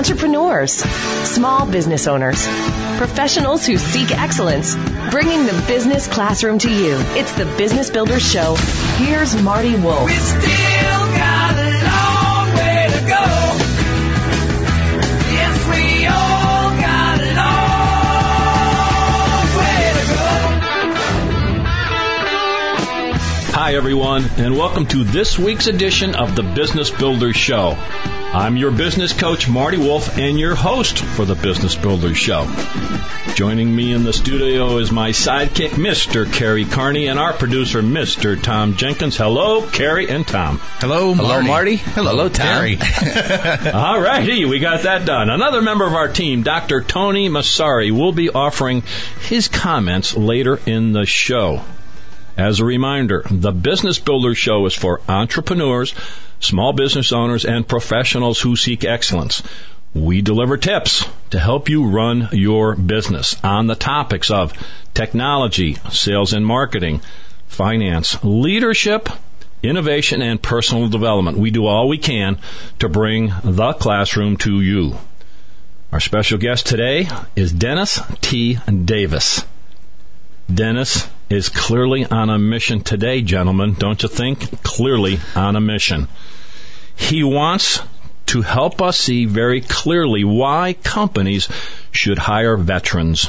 entrepreneurs, small business owners, professionals who seek excellence, bringing the business classroom to you. It's the Business Builders Show. Here's Marty Wolf. We still got a long way to go. Yes, we all got a long way to go. Hi, everyone, and welcome to this week's edition of the Business Builders Show. I'm your business coach, Marty Wolf, and your host for the Business Builders Show. Joining me in the studio is my sidekick, Mr. Kerry Carney, and our producer, Mr. Tom Jenkins. Hello, Kerry and Tom. Hello, Marty. Hello, Marty. Hello, Terry. All righty, we got that done. Another member of our team, Dr. Tony Massari, will be offering his comments later in the show. As a reminder, the Business Builders Show is for entrepreneurs, small business owners, and professionals who seek excellence. We deliver tips to help you run your business on the topics of technology, sales and marketing, finance, leadership, innovation, and personal development. We do all we can to bring the classroom to you. Our special guest today is Dennis T. Davis. Dennis is clearly on a mission today, gentlemen, don't you think? Clearly on a mission. He wants to help us see very clearly why companies should hire veterans.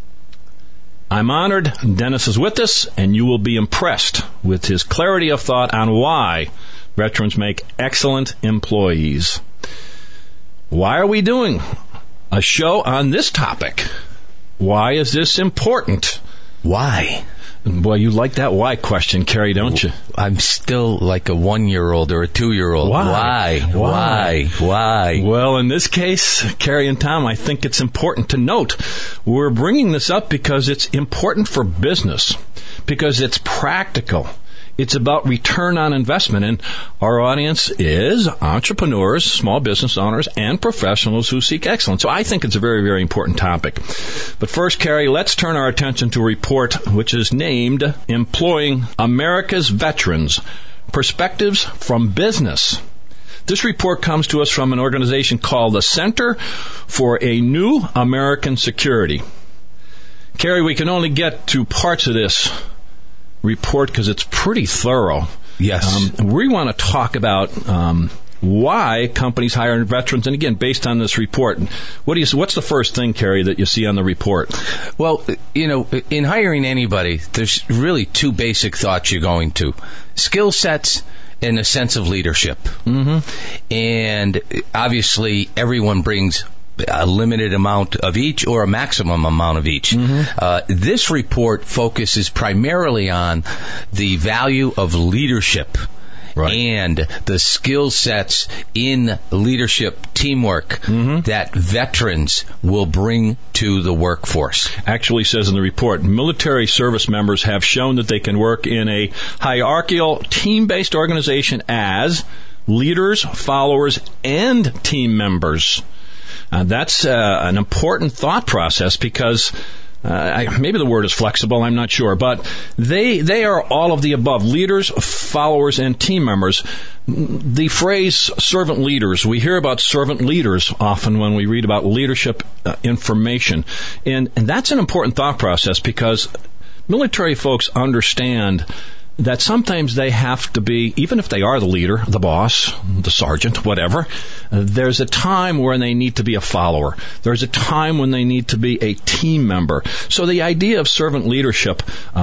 I'm honored Dennis is with us, and you will be impressed with his clarity of thought on why veterans make excellent employees. Why are we doing a show on this topic? Why is this important? Why? Boy, you like that why question, Kerry, don't you? I'm still like a 1-year-old or a 2-year-old. Why? Well, in this case, Kerry and Tom, I think it's important to note we're bringing this up because it's important for business, because it's practical. It's about return on investment, and our audience is entrepreneurs, small business owners, and professionals who seek excellence. So I think it's a very, very important topic. But first, Kerry, let's turn our attention to a report which is named Employing America's Veterans, Perspectives from Business. This report comes to us from an organization called the Center for a New American Security. Kerry, we can only get to parts of this report because it's pretty thorough. Yes. We want to talk about why companies hire veterans, and again, based on this report, what's the first thing, Kerry, that you see on the report? Well, in hiring anybody, there's really two basic thoughts you're going to: skill sets and a sense of leadership. Mm-hmm. And obviously, everyone brings a limited amount of each or a maximum amount of each. Mm-hmm. This report focuses primarily on the value of leadership. Right. And the skill sets in leadership teamwork that veterans will bring to the workforce. Actually says in the report, military service members have shown that they can work in a hierarchical, team-based organization as leaders, followers, and team members. That's an important thought process because maybe the word is flexible, I'm not sure, but they are all of the above: leaders, followers, and team members. The phrase servant leaders, we hear about servant leaders often when we read about leadership information, and that's an important thought process because military folks understand that sometimes they have to be, even if they are the leader, the boss, the sergeant, whatever, there's a time when they need to be a follower. There's a time when they need to be a team member. So the idea of servant leadership,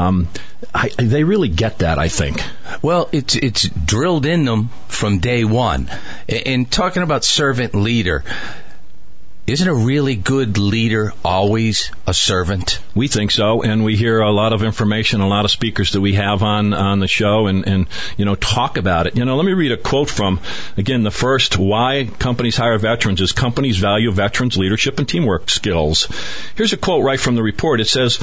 they really get that, I think. Well, it's drilled in them from day one. And talking about servant leader, isn't a really good leader always a servant? We think so, and we hear a lot of information, a lot of speakers that we have on the show and talk about it. Let me read a quote from, again, the first why companies hire veterans is companies value veterans' leadership and teamwork skills. Here's a quote right from the report. It says,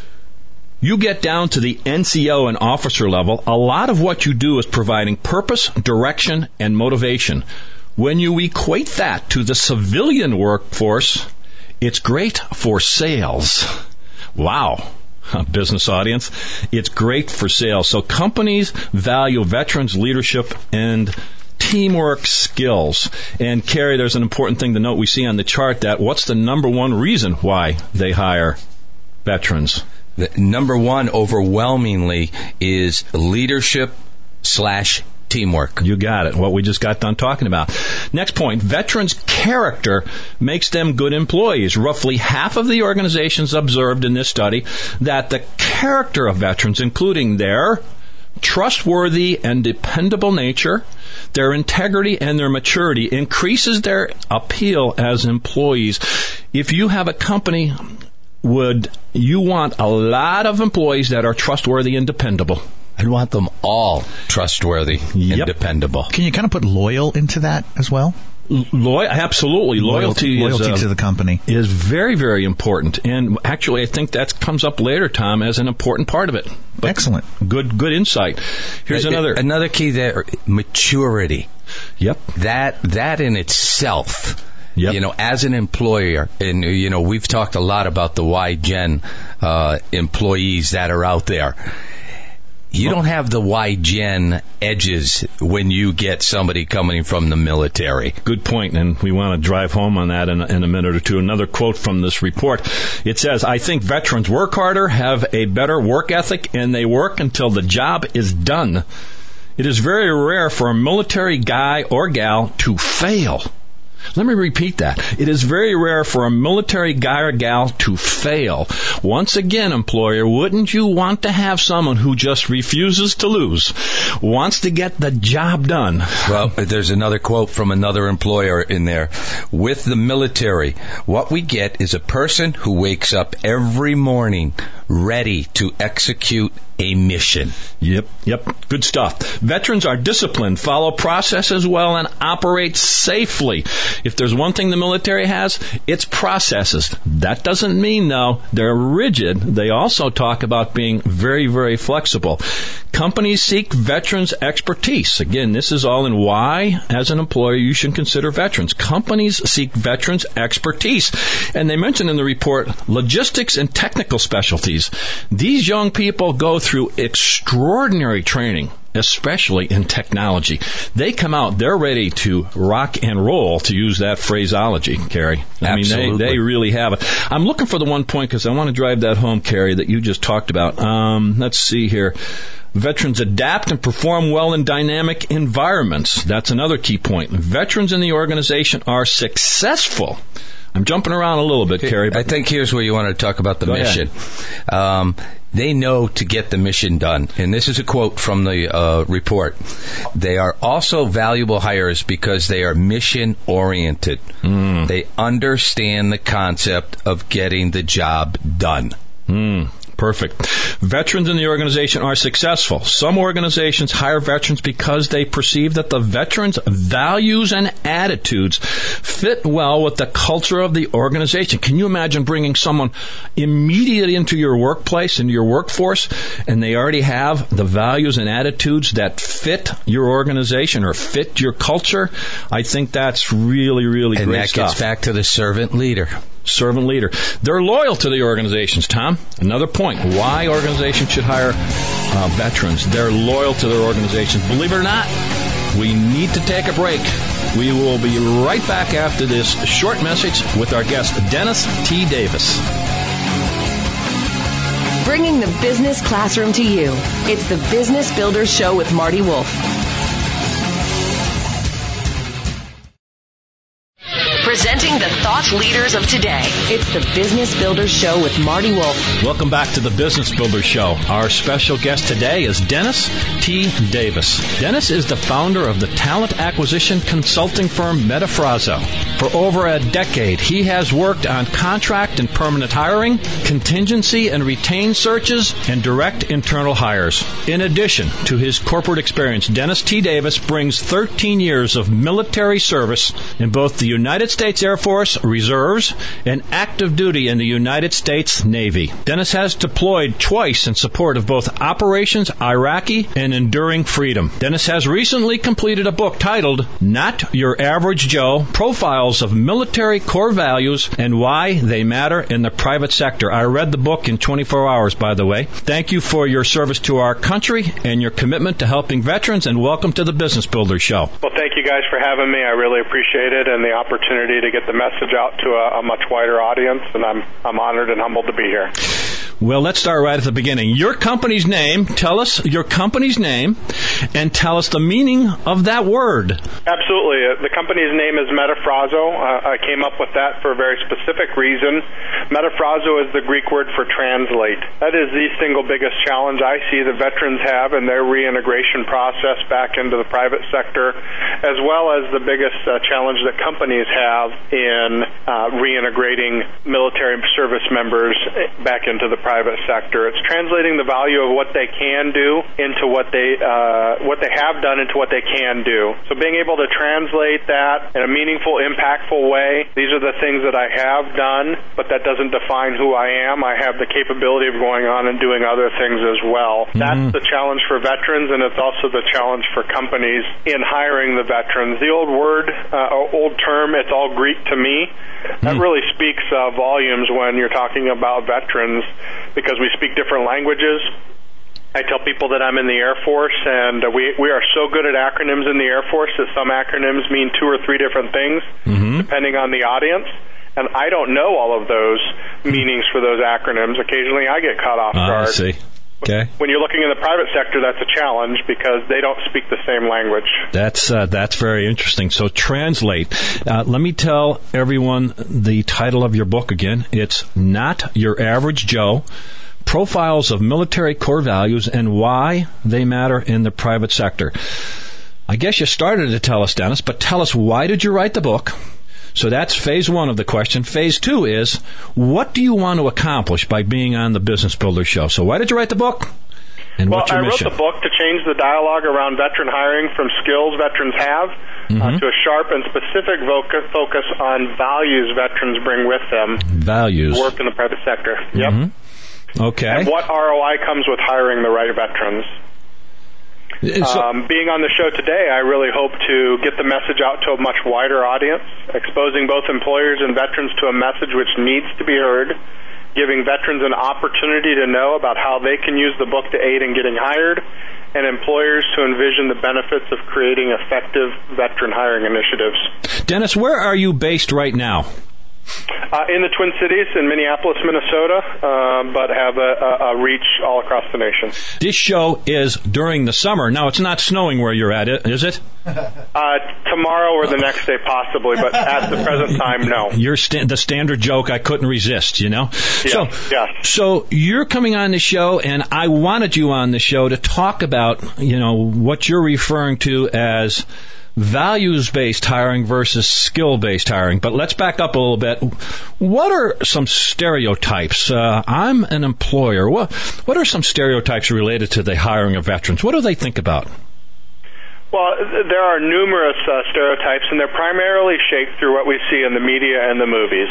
"You get down to the NCO and officer level, a lot of what you do is providing purpose, direction, and motivation. When you equate that to the civilian workforce, it's great for sales." Wow. Business audience, it's great for sales. So companies value veterans' leadership and teamwork skills. And, Carrie, there's an important thing to note. We see on the chart that what's the number one reason why they hire veterans? The number one, overwhelmingly, is leadership/teamwork. You got it. What we just got done talking about. Next point, veterans' character makes them good employees. Roughly half of the organizations observed in this study that the character of veterans, including their trustworthy and dependable nature, their integrity, and their maturity, increases their appeal as employees. If you have a company, would you want a lot of employees that are trustworthy and dependable? I'd want them all trustworthy and dependable. Can you kind of put loyal into that as well? Absolutely. Loyalty to the company is very, very important. And actually, I think that comes up later, Tom, as an important part of it. But excellent. Good insight. Here's another key there, maturity. Yep. That in itself. Yep. You know, as an employer, and, you know, we've talked a lot about the Y-Gen employees that are out there. You don't have the Y-Gen edges when you get somebody coming from the military. Good point, and we want to drive home on that in a minute or two. Another quote from this report. It says, I think veterans work harder, have a better work ethic, and they work until the job is done. It is very rare for a military guy or gal to fail. Let me repeat that. It is very rare for a military guy or gal to fail. Once again, employer, wouldn't you want to have someone who just refuses to lose, wants to get the job done? Well, there's another quote from another employer in there. With the military, what we get is a person who wakes up every morning ready to execute a mission. Yep. Good stuff. Veterans are disciplined, follow processes well, and operate safely. If there's one thing the military has, it's processes. That doesn't mean, though, they're rigid. They also talk about being very, very flexible. Companies seek veterans' expertise. Again, this is all in why, as an employer, you should consider veterans. Companies seek veterans' expertise. And they mention in the report logistics and technical specialties. These young people go through extraordinary training, especially in technology. They come out, they're ready to rock and roll, to use that phraseology, Carrie. Absolutely. mean, they really have it. I'm looking for the one point because I want to drive that home, Carrie, that you just talked about. Let's see here. Veterans adapt and perform well in dynamic environments. That's another key point. Veterans in the organization are successful. I'm jumping around a little bit, Carrie. I think here's where you want to talk about the mission. They know to get the mission done. And this is a quote from the report. They are also valuable hires because they are mission-oriented. They understand the concept of getting the job done. Perfect. Veterans in the organization are successful. Some organizations hire veterans because they perceive that the veterans' values and attitudes fit well with the culture of the organization. Can you imagine bringing someone immediately into your workplace, into your workforce, and they already have the values and attitudes that fit your organization or fit your culture? I think that's really, really and great stuff. And that gets back to the servant leader. Servant leader. They're loyal to the organizations, Tom. Another point. Why organizations should hire veterans. They're loyal to their organizations. Believe it or not, we need to take a break. We will be right back after this short message with our guest, Dennis T. Davis. Bringing the business classroom to you. It's the Business Builders Show with Marty Wolf. Presenting the thought leaders of today. It's the Business Builders Show with Marty Wolf. Welcome back to the Business Builders Show. Our special guest today is Dennis T. Davis. Dennis is the founder of the talent acquisition consulting firm Metafrazo. For over a decade, he has worked on contract and permanent hiring, contingency and retain searches, and direct internal hires. In addition to his corporate experience, Dennis T. Davis brings 13 years of military service in both the United States Air Force Reserves and active duty in the United States Navy. Dennis has deployed twice in support of both Operations Iraqi and Enduring Freedom. Dennis has recently completed a book titled Not Your Average Joe, Profiles of Military Core Values and Why They Matter in the Private Sector. I read the book in 24 hours, by the way. Thank you for your service to our country and your commitment to helping veterans, and welcome to the Business Builders Show. Well, thank thank you guys for having me. I really appreciate it and the opportunity to get the message out to a much wider audience, and I'm honored and humbled to be here. Well, let's start right at the beginning. Your company's name, tell us your company's name, and tell us the meaning of that word. Absolutely. The company's name is Metafrazo. I came up with that for a very specific reason. Metafrazo is the Greek word for translate. That is the single biggest challenge I see the veterans have in their reintegration process back into the private sector, as well as the biggest challenge that companies have in reintegrating military service members back into the private sector. It's translating the value of what they can do into what they have done into what they can do. So being able to translate that in a meaningful, impactful way, these are the things that I have done, but that doesn't define who I am. I have the capability of going on and doing other things as well. That's the challenge for veterans, and it's also the challenge for companies in hiring the veterans. The old word, old term, it's all Greek to me. That really speaks volumes when you're talking about veterans, because we speak different languages. I tell people that I'm in the Air Force, and we are so good at acronyms in the Air Force that some acronyms mean 2 or 3 different things, depending on the audience. And I don't know all of those meanings for those acronyms. Occasionally I get caught off guard. I see. Okay. When you're looking in the private sector, that's a challenge because they don't speak the same language. That's very interesting. So translate. Let me tell everyone the title of your book again. It's Not Your Average Joe: Profiles of Military Core Values and Why They Matter in the Private Sector. I guess you started to tell us, Dennis, but tell us, why did you write the book? So that's phase 1 of the question. Phase 2 is, what do you want to accomplish by being on the Business Builder Show? So why did you write the book? And what's your mission? I wrote the book to change the dialogue around veteran hiring from skills veterans have to a sharp and specific focus on values veterans bring with them. Values. Work in the private sector. Yep. Okay. And what ROI comes with hiring the right veterans. Being on the show today, I really hope to get the message out to a much wider audience, exposing both employers and veterans to a message which needs to be heard, giving veterans an opportunity to know about how they can use the book to aid in getting hired, and employers to envision the benefits of creating effective veteran hiring initiatives. Dennis, where are you based right now? In the Twin Cities, in Minneapolis, Minnesota, but have a reach all across the nation. This show is during the summer. Now, it's not snowing where you're at, is it? Tomorrow or the next day, possibly, but at the present time, no. The standard joke I couldn't resist, you know? Yeah. So you're coming on the show, and I wanted you on the show to talk about, what you're referring to as values-based hiring versus skill-based hiring. But let's back up a little bit. What are some stereotypes? I'm an employer. What are some stereotypes related to the hiring of veterans? What do they think about? Well, there are numerous stereotypes, and they're primarily shaped through what we see in the media and the movies.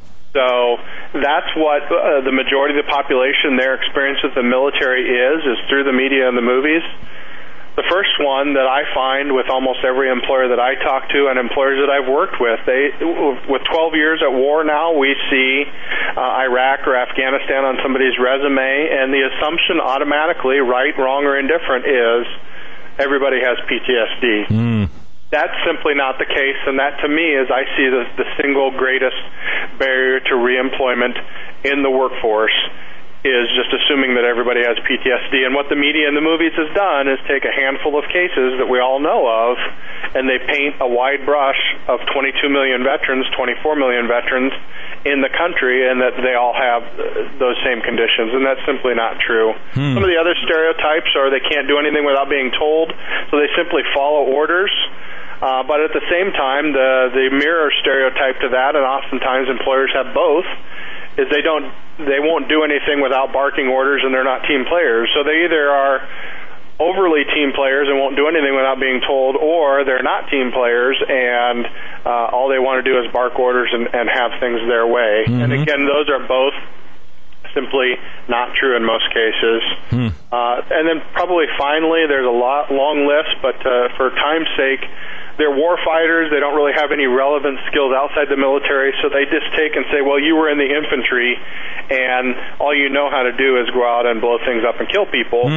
So that's what the majority of the population, their experience with the military is through the media and the movies. The first one that I find with almost every employer that I talk to and employers that I've worked with, with 12 years at war now, we see Iraq or Afghanistan on somebody's resume, and the assumption automatically, right, wrong, or indifferent, is everybody has PTSD. That's simply not the case, and that to me is, I see the single greatest barrier to reemployment in the workforce is just assuming that everybody has PTSD. And what the media and the movies has done is take a handful of cases that we all know of, and they paint a wide brush of 22 million veterans, 24 million veterans in the country, and that they all have those same conditions, and that's simply not true. Some of the other stereotypes are they can't do anything without being told, so they simply follow orders. But at the same time, the mirror stereotype to that, and oftentimes employers have both, is they won't do anything without barking orders, and they're not team players. So they either are overly team players and won't do anything without being told, or they're not team players and all they want to do is bark orders and have things their way. And again, those are both simply not true in most cases. And then probably finally, there's a long list, but for time's sake, they're war fighters. They don't really have any relevant skills outside the military, so they just take and say, well, you were in the infantry, and all you know how to do is go out and blow things up and kill people.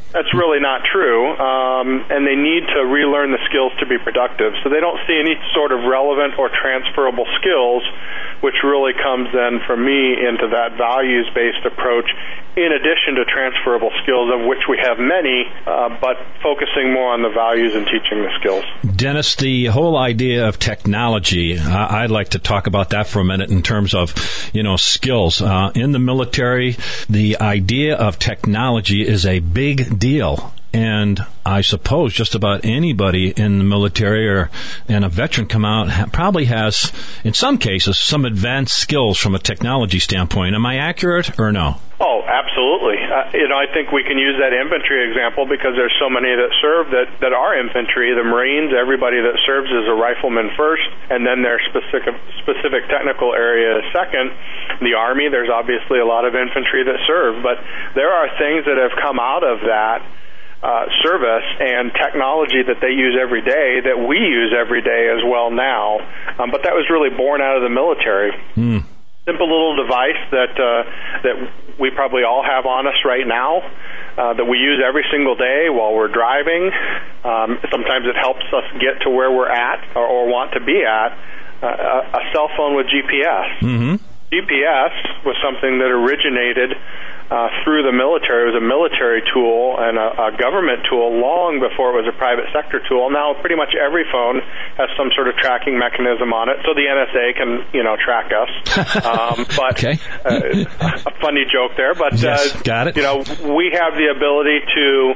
That's really not true, and they need to relearn the skills to be productive. So they don't see any sort of relevant or transferable skills, which really comes then for me into that values-based approach, in addition to transferable skills, of which we have many, but focusing more on the values and teaching the skills. Dennis, the whole idea of technology, I'd like to talk about that for a minute in terms of, skills. In the military, the idea of technology is a big deal. And I suppose just about anybody in the military and a veteran come out probably has, in some cases, some advanced skills from a technology standpoint. Am I accurate or no? Oh, absolutely. I think we can use that infantry example because there's so many that serve that are infantry. The Marines, everybody that serves is a rifleman first, and then their specific technical area second. The Army, there's obviously a lot of infantry that serve, but there are things that have come out of that service and technology that they use every day that we use every day as well now. But that was really born out of the military. Simple little device that we probably all have on us right now that we use every single day while we're driving. Sometimes it helps us get to where we're at or want to be at. A cell phone with GPS. Mm-hmm. GPS was something that originated through the military. It was a military tool and a government tool long before it was a private sector tool. Now pretty much every phone has some sort of tracking mechanism on it, so the NSA can, track us. But okay. A funny joke there. But yes, got it. We have the ability to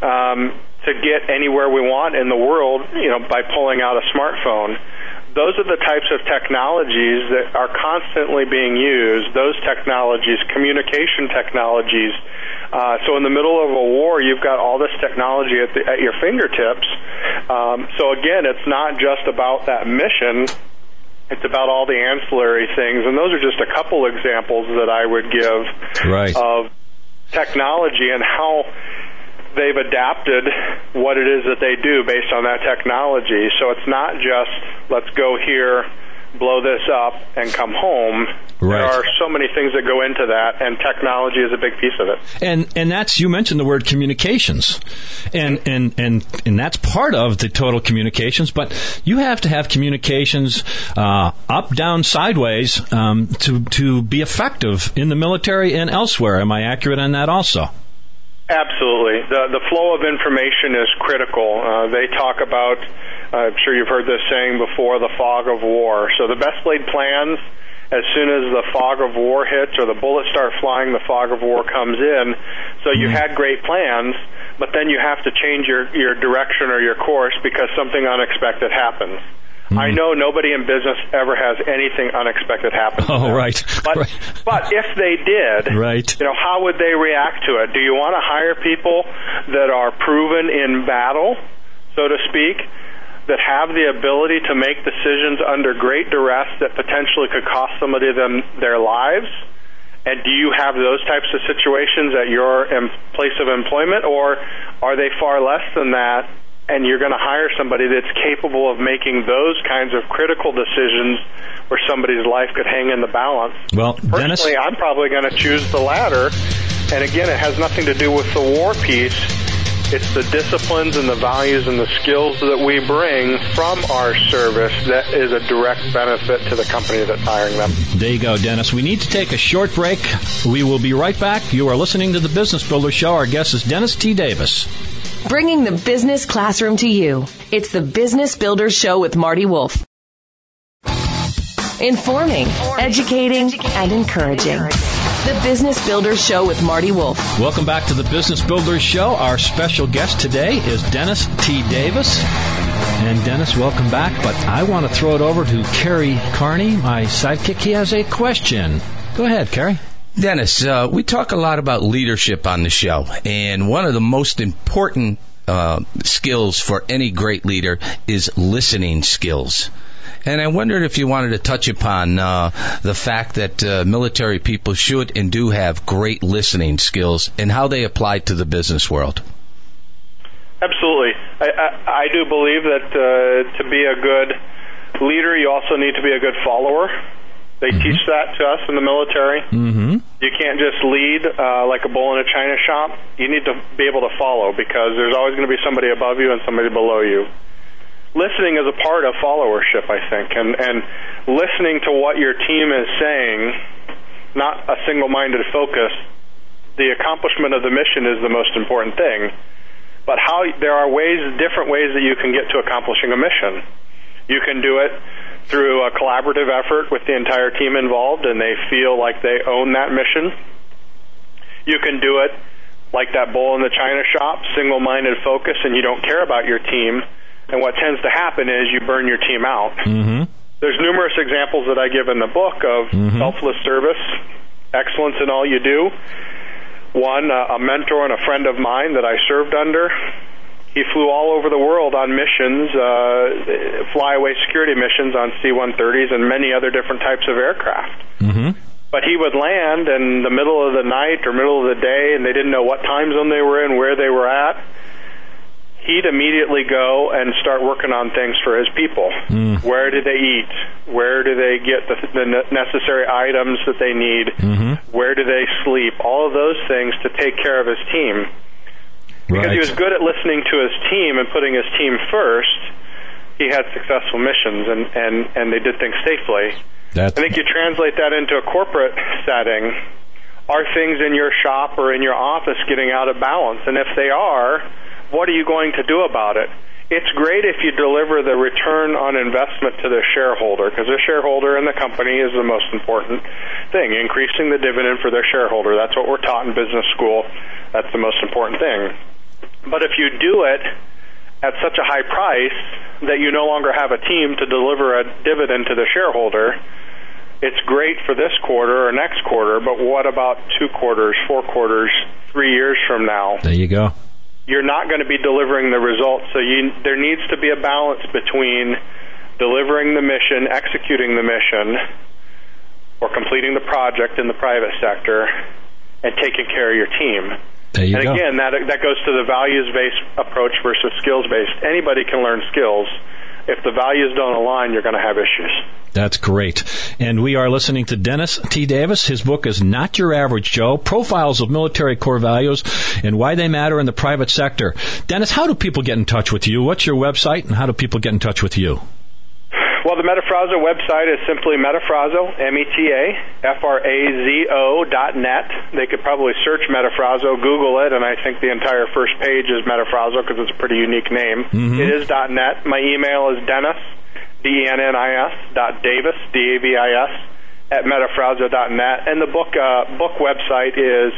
get anywhere we want in the world, by pulling out a smartphone. Those are the types of technologies that are constantly being used, those technologies, communication technologies. So in the middle of a war, you've got all this technology at your fingertips. So again, it's not just about that mission. It's about all the ancillary things. And those are just a couple examples that I would give of technology and how they've adapted what it is that they do based on that technology. So it's not just, let's go here, blow this up, and come home. Right. There are so many things that go into that, and technology is a big piece of it. And that's, you mentioned the word communications, and that's part of the total communications, but you have to have communications up, down, sideways to be effective in the military and elsewhere. Am I accurate on that also? Absolutely. The flow of information is critical. They talk about, I'm sure you've heard this saying before, the fog of war. So the best laid plans, as soon as the fog of war hits or the bullets start flying, the fog of war comes in. So you had great plans, but then you have to change your direction or your course because something unexpected happens. I know nobody in business ever has anything unexpected happen to them. Right. But if they did, how would they react to it? Do you want to hire people that are proven in battle, so to speak, that have the ability to make decisions under great duress that potentially could cost somebody their lives? And do you have those types of situations at your place of employment, or are they far less than that? And you're going to hire somebody that's capable of making those kinds of critical decisions where somebody's life could hang in the balance. Well, personally, I'm probably going to choose the latter. And again, it has nothing to do with the war piece. It's the disciplines and the values and the skills that we bring from our service that is a direct benefit to the company that's hiring them. There you go, Dennis. We need to take a short break. We will be right back. You are listening to the Business Builder Show. Our guest is Dennis T. Davis. Bringing the business classroom to you. It's the Business Builder Show with Marty Wolf. Informing, educating, and encouraging. The Business Builder Show with Marty Wolf. Welcome back to the Business Builder Show. Our special guest today is Dennis T. Davis. And Dennis, welcome back. But I want to throw it over to Kerry Carney, my sidekick. He has a question. Go ahead, Kerry. Dennis, we talk a lot about leadership on the show, and one of the most important skills for any great leader is listening skills. And I wondered if you wanted to touch upon the fact that military people should and do have great listening skills and how they apply to the business world. Absolutely. I do believe that to be a good leader, you also need to be a good follower. They teach that to us in the military. Mm-hmm. You can't just lead like a bull in a china shop. You need to be able to follow, because there's always going to be somebody above you and somebody below you. Listening is a part of followership, I think, and listening to what your team is saying, not a single-minded focus. The accomplishment of the mission is the most important thing, but there are different ways that you can get to accomplishing a mission. You can do it through a collaborative effort with the entire team involved, and they feel like they own that mission. You can do it like that bull in the china shop, single-minded focus, and you don't care about your team. And what tends to happen is you burn your team out. Mm-hmm. There's numerous examples that I give in the book of selfless service, excellence in all you do. One, a mentor and a friend of mine that I served under, he flew all over the world on missions, flyaway security missions on C-130s and many other different types of aircraft. Mm-hmm. But he would land in the middle of the night or middle of the day, and they didn't know what time zone they were in, where they were at. He'd immediately go and start working on things for his people. Where do they eat? Where do they get the necessary items that they need? Where do they sleep? All of those things to take care of his team. Because he was good at listening to his team and putting his team first, he had successful missions, and they did things safely. I think you translate that into a corporate setting. Are things in your shop or in your office getting out of balance? And if they are, what are you going to do about it? It's great if you deliver the return on investment to the shareholder, because the shareholder in the company is the most important thing, increasing the dividend for their shareholder. That's what we're taught in business school. That's the most important thing. But if you do it at such a high price that you no longer have a team to deliver a dividend to the shareholder, it's great for this quarter or next quarter, but what about 2 quarters, 4 quarters, 3 years from now? There you go. You're not going to be delivering the results. So there needs to be a balance between delivering the mission, executing the mission, or completing the project in the private sector, and taking care of your team. There you go. Again, that goes to the values-based approach versus skills-based. Anybody can learn skills. If the values don't align, you're going to have issues. That's great. And we are listening to Dennis T. Davis. His book is Not Your Average Joe, Profiles of Military Core Values and Why They Matter in the Private Sector. Dennis, how do people get in touch with you? What's your website, and how do people get in touch with you? Well, the Metafrazo website is simply Metafrazo, METAFRAZO.net. They could probably search Metafrazo, Google it, and I think the entire first page is Metafrazo because it's a pretty unique name. It is .net. My email is Dennis, DENNIS, DAVIS, at Metafrazo.net. And the book website is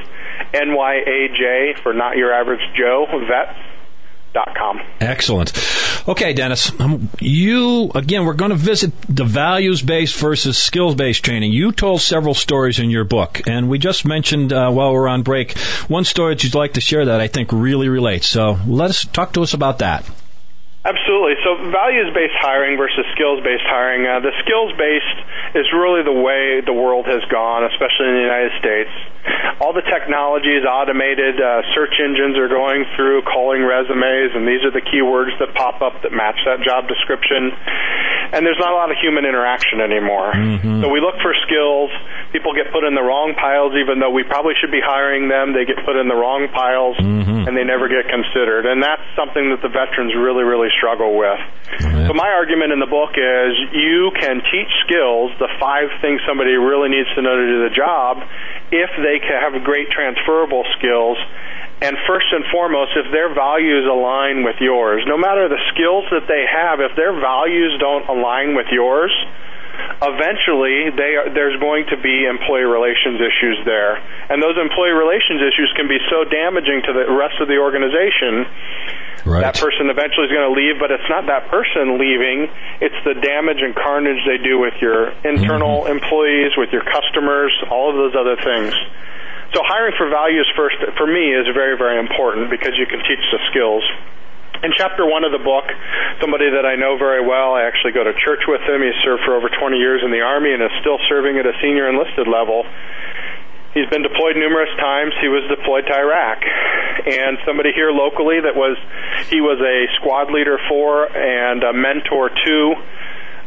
NYAJ, for Not Your Average Joe, Vets.com. Excellent. Okay, Dennis, we're going to visit the values-based versus skills-based training. You told several stories in your book, and we just mentioned while we're on break one story that you'd like to share that I think really relates. So talk to us about that. Absolutely. So values-based hiring versus skills-based hiring. The skills-based is really the way the world has gone, especially in the United States. All the technology is automated. Search engines are going through calling resumes, and these are the keywords that pop up that match that job description. And there's not a lot of human interaction anymore. So we look for skills. People get put in the wrong piles, even though we probably should be hiring them. They get put in the wrong piles, and they never get considered. And that's something that the veterans really, really struggle with. So my argument in the book is you can teach skills, the 5 things somebody really needs to know to do the job, if they can have great transferable skills. And first and foremost, if their values align with yours, no matter the skills that they have, if their values don't align with yours, eventually there's going to be employee relations issues there. And those employee relations issues can be so damaging to the rest of the organization. Right. That person eventually is going to leave, but it's not that person leaving. It's the damage and carnage they do with your internal employees, with your customers, all of those other things. So hiring for values first, for me, is very, very important because you can teach the skills. In Chapter 1 of the book, somebody that I know very well, I actually go to church with him. He served for over 20 years in the Army and is still serving at a senior enlisted level. He's been deployed numerous times. He was deployed to Iraq. And somebody here locally he was a squad leader for and a mentor to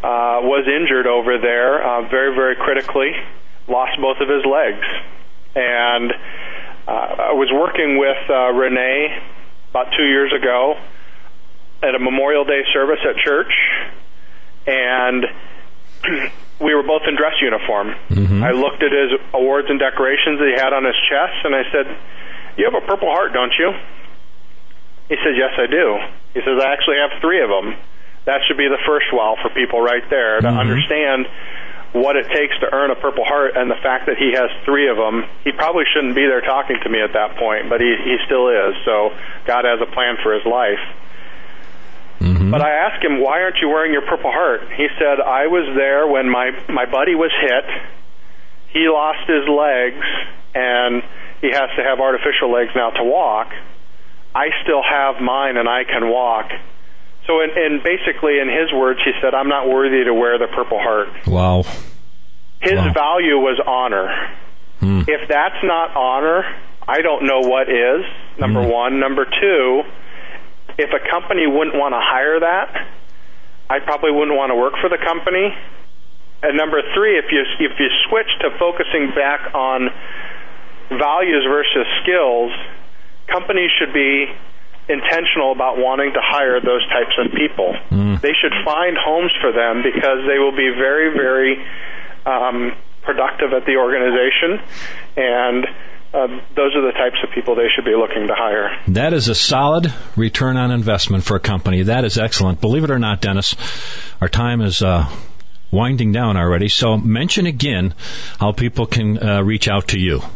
was injured over there very, very critically, lost both of his legs. And I was working with Renee about 2 years ago at a Memorial Day service at church, and we were both in dress uniform. I looked at his awards and decorations that he had on his chest, and I said, "You have a Purple Heart, don't you?" He said, "Yes, I do." He says, "I actually have 3 of them." That should be the first wow for people right there to understand what it takes to earn a Purple Heart, and the fact that he has 3 of them. He probably shouldn't be there talking to me at that point, but he still is. So God has a plan for his life. But I asked him, "Why aren't you wearing your Purple Heart?" He said, "I was there when my buddy was hit. He lost his legs, and he has to have artificial legs now to walk. I still have mine, and I can walk." So and basically, in his words, he said, "I'm not worthy to wear the Purple Heart." Wow. His value was honor. If that's not honor, I don't know what is, number one. Number two, if a company wouldn't want to hire that, I probably wouldn't want to work for the company. And number three, if you switch to focusing back on values versus skills, companies should be intentional about wanting to hire those types of people. They should find homes for them because they will be very, very productive at the organization, and those are the types of people they should be looking to hire. That is a solid return on investment for a company. That is excellent. Believe it or not, Dennis, our time is winding down already, so mention again how people can reach out to you.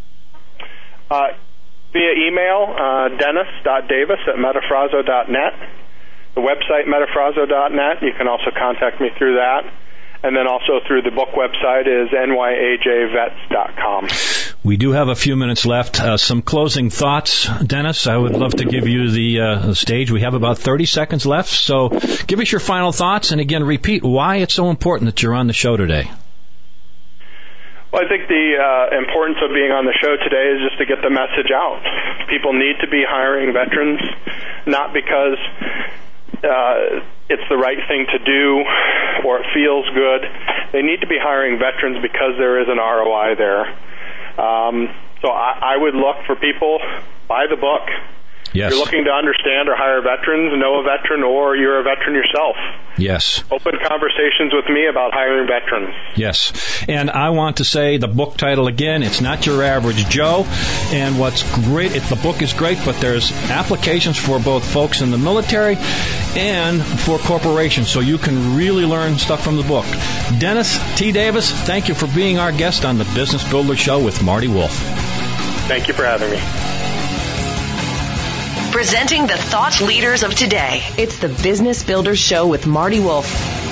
Via email, dennis.davis@metafrazo.net. The website, metafrazo.net. You can also contact me through that. And then also through the book website is nyajvets.com. We do have a few minutes left. Some closing thoughts, Dennis. I would love to give you the stage. We have about 30 seconds left. So give us your final thoughts, and again, repeat why it's so important that you're on the show today. Well, I think the importance of being on the show today is just to get the message out. People need to be hiring veterans, not because it's the right thing to do or it feels good. They need to be hiring veterans because there is an ROI there. So I would look for people, buy the book. Yes. If you're looking to understand or hire veterans, know a veteran, or you're a veteran yourself. Yes. Open conversations with me about hiring veterans. Yes. And I want to say the book title again, it's Not Your Average Joe. And what's great, the book is great, but there's applications for both folks in the military and for corporations, so you can really learn stuff from the book. Dennis T. Davis, thank you for being our guest on the Business Builder Show with Marty Wolf. Thank you for having me. Presenting the thought leaders of today. It's the Business Builders Show with Marty Wolf.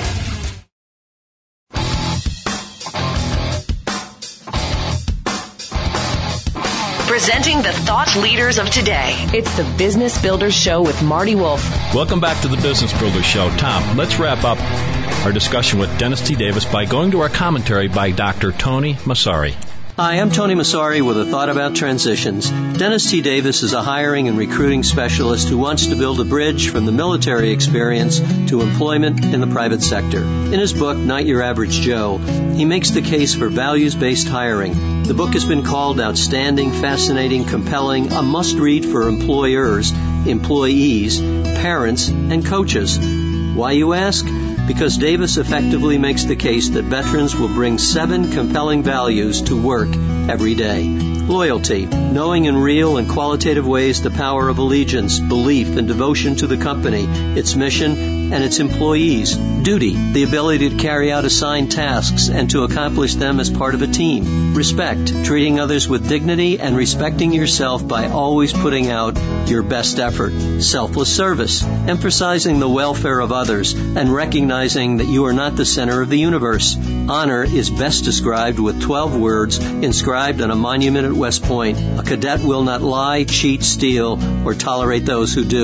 Presenting the thought leaders of today. It's the Business Builders Show with Marty Wolf. Welcome back to the Business Builders Show. Tom, let's wrap up our discussion with Dennis T. Davis by going to our commentary by Dr. Tony Massari. Hi, I'm Tony Massari with a thought about transitions. Dennis T. Davis is a hiring and recruiting specialist who wants to build a bridge from the military experience to employment in the private sector. In his book, Not Your Average Joe, he makes the case for values-based hiring. The book has been called outstanding, fascinating, compelling, a must-read for employers, employees, parents, and coaches. Why, you ask? Because Davis effectively makes the case that veterans will bring 7 compelling values to work every day. Loyalty, knowing in real and qualitative ways the power of allegiance, belief, and devotion to the company, its mission, and its employees. Duty, the ability to carry out assigned tasks and to accomplish them as part of a team. Respect, treating others with dignity and respecting yourself by always putting out your best effort. Selfless service, emphasizing the welfare of others and recognizing that you are not the center of the universe. Honor is best described with 12 words inscribed on a monument at West Point. A cadet will not lie, cheat, steal, or tolerate those who do.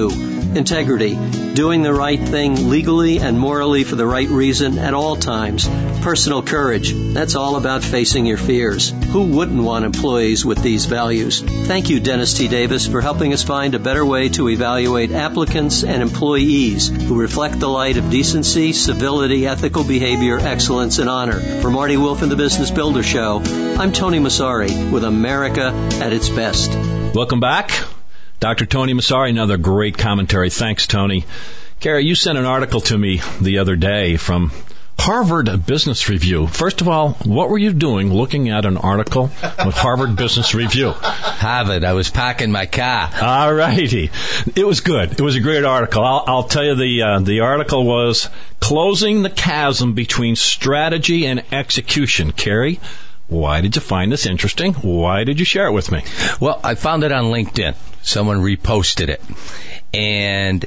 Integrity, doing the right thing legally and morally for the right reason at all times. Personal courage, that's all about facing your fears. Who wouldn't want employees with these values? Thank you, Dennis T. Davis, for helping us find a better way to evaluate applicants and employees who reflect the light of decency, civility, ethical behavior, excellence, and honor. For Marty Wolf and the Business Builder Show, I'm Tony Massari with America at its best. Welcome back. Dr. Tony Massari, another great commentary. Thanks, Tony. Carrie, you sent an article to me the other day from Harvard Business Review. First of all, what were you doing looking at an article with Harvard Business Review? Harvard. I was parking my car. All righty. It was good. It was a great article. I'll tell you the article was Closing the Chasm Between Strategy and Execution. Carrie, why did you find this interesting? Why did you share it with me? Well, I found it on LinkedIn. Someone reposted it. And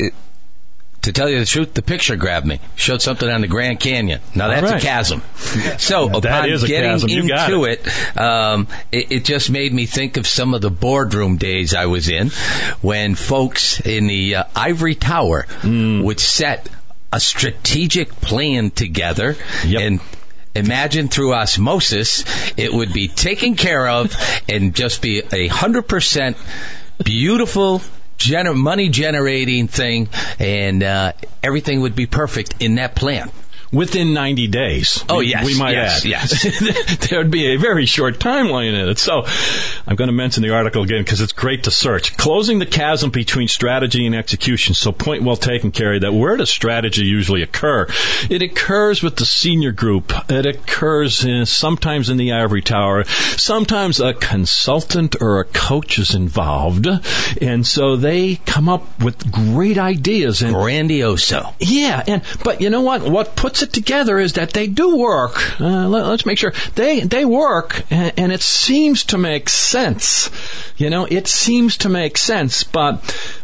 to tell you the truth, the picture grabbed me. Showed something on the Grand Canyon. Now, that's a chasm. So, upon getting into it, it just made me think of some of the boardroom days I was in when folks in the ivory tower would set a strategic plan together and imagine through osmosis it would be taken care of and just be 100% beautiful, money-generating thing, and everything would be perfect in that plan. Within 90 days. Oh, yes. We might add. Yes. There would be a very short timeline in it. So I'm going to mention the article again because it's great to search. Closing the chasm between strategy and execution. So point well taken, Carrie, that where does strategy usually occur? It occurs with the senior group. It occurs sometimes in the ivory tower. Sometimes a consultant or a coach is involved. And so they come up with great ideas. And grandioso. Yeah. But you know what? What puts it together is that they do work. Let's make sure they work, and it seems to make sense. You know, it seems to make sense, but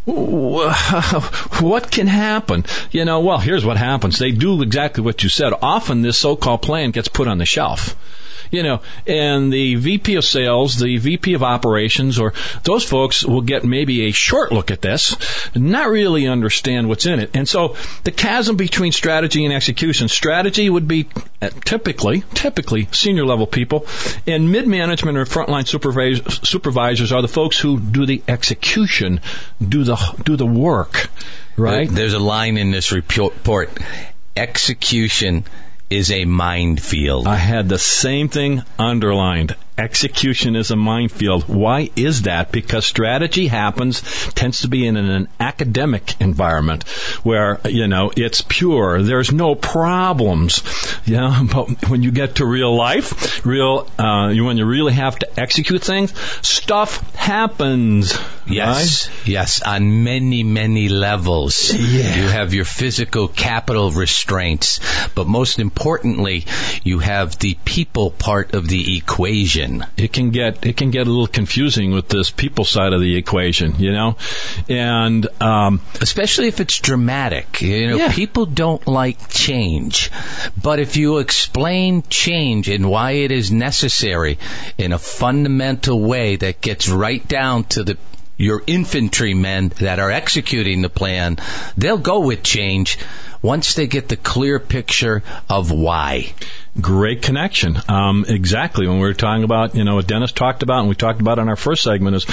what can happen? You know, well, here's what happens. They do exactly what you said. Often this so-called plan gets put on the shelf. You know, and the VP of sales, the VP of operations, or those folks will get maybe a short look at this, not really understand what's in it. And so the chasm between strategy and execution. Strategy would be typically senior level people, and mid-management or frontline supervisors are the folks who do the execution, do the work, right? There's a line in this report. Execution is a minefield. I had the same thing underlined. Execution is a minefield. Why is that? Because strategy tends to be in an academic environment where, you know, it's pure. There's no problems. You know, but when you get to real life, when you really have to execute things, stuff happens. Yes. Right? Yes, on many, many levels. Yeah. You have your physical capital restraints, but most importantly, you have the people part of the equation. It can get a little confusing with this people side of the equation, you know, and especially if it's dramatic. You know, people don't like change, but if you explain change and why it is necessary in a fundamental way that gets right down to your infantrymen that are executing the plan, they'll go with change once they get the clear picture of why. Great connection. Exactly. When we were talking about, you know, what Dennis talked about and we talked about in our first segment is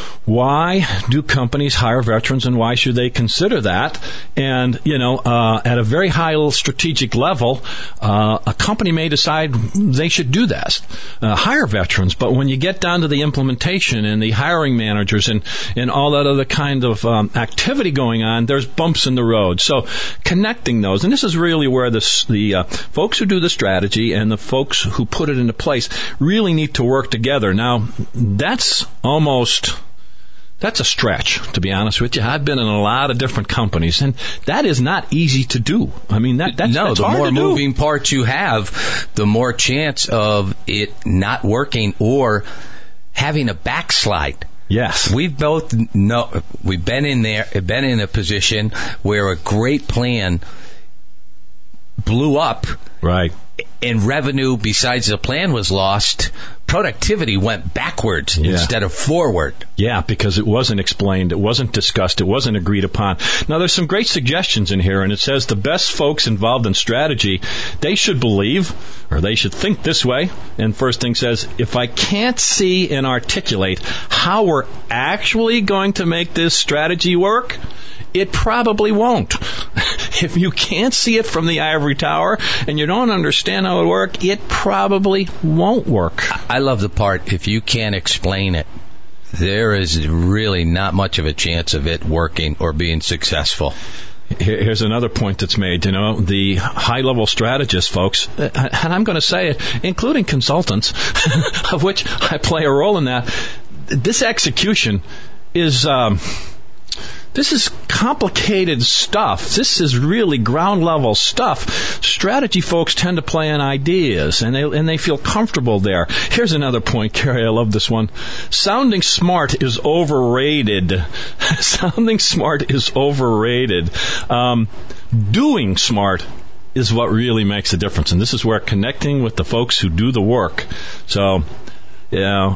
why do companies hire veterans and why should they consider that? And, you know, at a very high strategic level, a company may decide they should do that, hire veterans. But when you get down to the implementation and the hiring managers and all that other kind of activity going on, there's bumps in the road. So connecting those, and this is really where the folks who do the strategy and the folks who put it into place really need to work together. Now, that's a stretch, to be honest with you. I've been in a lot of different companies, and that is not easy to do. I mean, that's the hard more to do. moving parts you have, the more chance of it not working or having a backslide. Yes. We've both we've been in a position where a great plan blew up. Right. and revenue, besides the plan was lost, productivity went backwards instead of forward. Yeah, because it wasn't explained, it wasn't discussed, it wasn't agreed upon. Now, there's some great suggestions in here, and it says the best folks involved in strategy, they should believe, or they should think this way. And first thing says, if I can't see and articulate how we're actually going to make this strategy work, it probably won't. If you can't see it from the ivory tower and you don't understand how it works, it probably won't work. I love the part, if you can't explain it, there is really not much of a chance of it working or being successful. Here's another point that's made. The high-level strategists, folks, and I'm going to say it, including consultants, of which I play a role in that, this execution is... This is complicated stuff. This is really ground-level stuff. Strategy folks tend to play on ideas, and they feel comfortable there. Here's another point, Carrie. I love this one. Sounding smart is overrated. Sounding smart is overrated. Doing smart is what really makes a difference, and this is where connecting with the folks who do the work. So... yeah,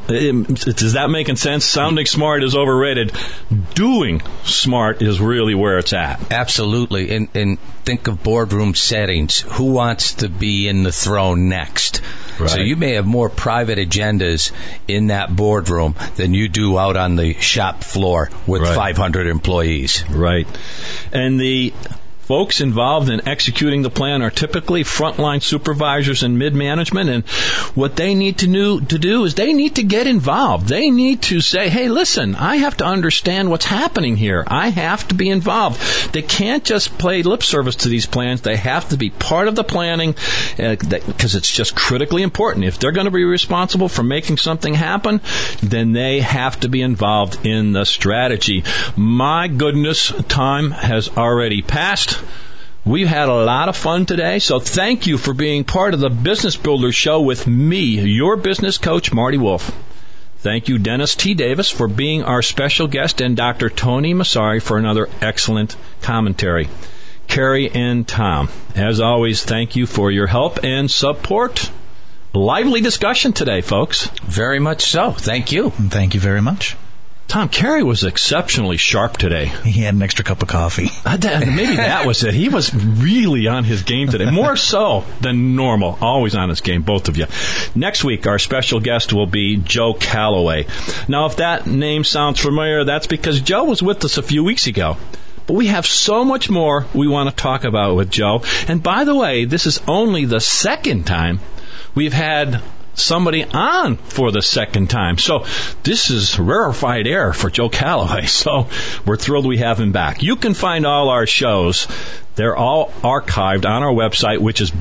is that making sense? Sounding smart is overrated. Doing smart is really where it's at. Absolutely. And think of boardroom settings. Who wants to be in the throne next? Right. So you may have more private agendas in that boardroom than you do out on the shop floor with 500 employees. Right. And the folks involved in executing the plan are typically frontline supervisors and mid-management, and what they need to do is they need to get involved. They need to say, hey, listen, I have to understand what's happening here. I have to be involved. They can't just play lip service to these plans. They have to be part of the planning because it's just critically important. If they're going to be responsible for making something happen, then they have to be involved in the strategy. My goodness, time has already passed. We've had a lot of fun today, so thank you for being part of the Business Builder Show with me, your business coach, Marty Wolf. Thank you, Dennis T. Davis, for being our special guest, and Dr. Tony Massari for another excellent commentary. Carrie and Tom, as always, thank you for your help and support. Lively discussion today, folks. Very much so. Thank you. Thank you very much. Tom, Carey was exceptionally sharp today. He had an extra cup of coffee. Maybe that was it. He was really on his game today, more so than normal. Always on his game, both of you. Next week, our special guest will be Joe Calloway. Now, if that name sounds familiar, that's because Joe was with us a few weeks ago. But we have so much more we want to talk about with Joe. And by the way, this is only the second time we've had somebody on for the second time. So this is rarefied air for Joe Calloway. So we're thrilled we have him back. You can find all our shows. They're all archived on our website, which is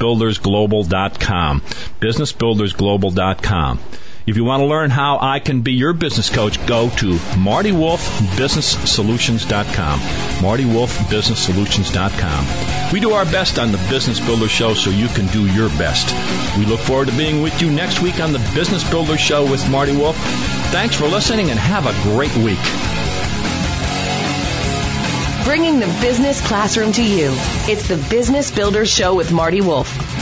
businessbuildersglobal.com. businessbuildersglobal.com. If you want to learn how I can be your business coach, go to MartyWolfBusinessSolutions.com. MartyWolfBusinessSolutions.com. We do our best on the Business Builder Show so you can do your best. We look forward to being with you next week on the Business Builder Show with Marty Wolf. Thanks for listening and have a great week. Bringing the business classroom to you. It's the Business Builder Show with Marty Wolf.